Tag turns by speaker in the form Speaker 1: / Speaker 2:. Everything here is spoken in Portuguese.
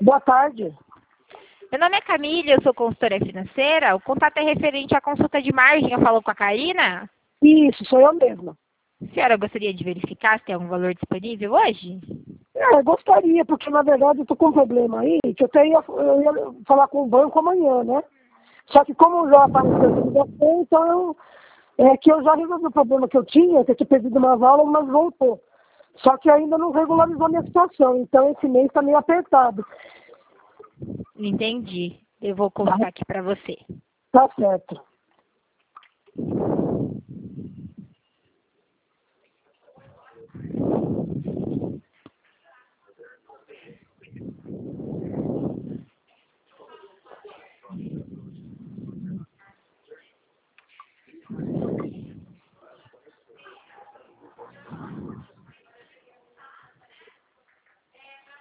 Speaker 1: Boa tarde.
Speaker 2: Meu nome é Camila, eu sou consultora financeira. O contato é referente à consulta de margem. Eu falo com a Karina.
Speaker 1: Isso, sou eu mesma.
Speaker 2: Senhora, eu gostaria de verificar se tem algum valor disponível hoje?
Speaker 1: Gostaria, porque na verdade eu tô com um problema aí, que eu ia falar com o banco amanhã, né? Só que como já apareceu a ligação, então que eu já resolvi o problema que eu tinha perdido umas aulas, mas voltou. Só que ainda não regularizou a minha situação, então esse mês está meio apertado.
Speaker 2: Entendi. Eu vou colocar aqui para você.
Speaker 1: Tá certo.